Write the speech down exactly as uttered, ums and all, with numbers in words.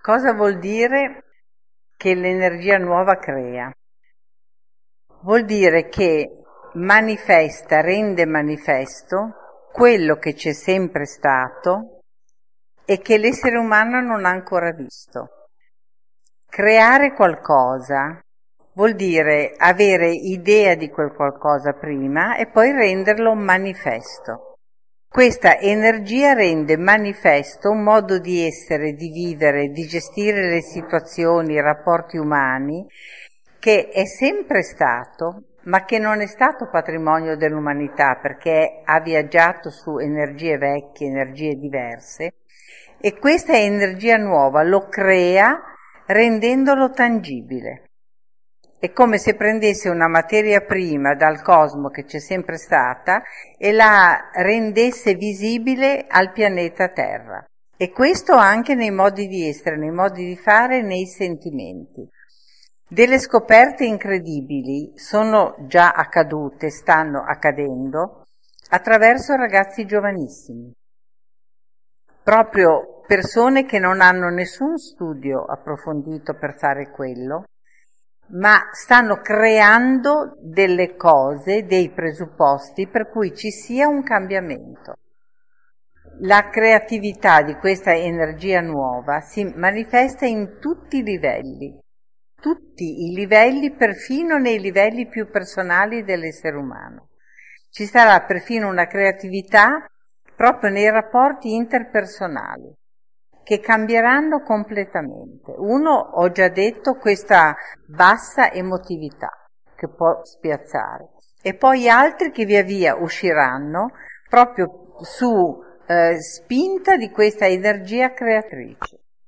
Cosa vuol dire che l'energia nuova crea? Vuol dire che manifesta, rende manifesto quello che c'è sempre stato e che l'essere umano non ha ancora visto. Creare qualcosa vuol dire avere idea di quel qualcosa prima e poi renderlo manifesto. Questa energia rende manifesto un modo di essere, di vivere, di gestire le situazioni, i rapporti umani, che è sempre stato, ma che non è stato patrimonio dell'umanità perché ha viaggiato su energie vecchie, energie diverse, e questa energia nuova lo crea rendendolo tangibile. È come se prendesse una materia prima dal cosmo che c'è sempre stata e la rendesse visibile al pianeta Terra. E questo anche nei modi di essere, nei modi di fare, nei sentimenti. Delle scoperte incredibili sono già accadute, stanno accadendo, attraverso ragazzi giovanissimi. Proprio persone che non hanno nessun studio approfondito per fare quello, ma stanno creando delle cose, dei presupposti per cui ci sia un cambiamento. La creatività di questa energia nuova si manifesta in tutti i livelli, tutti i livelli, perfino nei livelli più personali dell'essere umano. Ci sarà perfino una creatività proprio nei rapporti interpersonali, che cambieranno completamente. Uno, ho già detto, questa bassa emotività che può spiazzare, e poi altri che via via usciranno proprio su eh, spinta di questa energia creatrice.